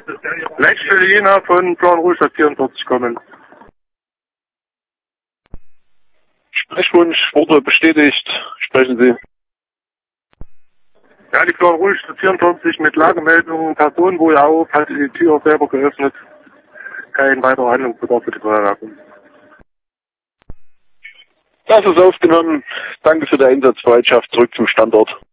Leitstelle Jena von Plan Ruhestadt 44 kommen. Sprechwunsch wurde bestätigt. Sprechen Sie. Ja, die Plan Ruhestadt 44 mit Lagemeldung, Person wohl auf, hat die Tür selber geöffnet. Kein weiterer Handlungsbedarf für die Feuerwehr. Das ist aufgenommen. Danke für die Einsatzbereitschaft. Zurück zum Standort.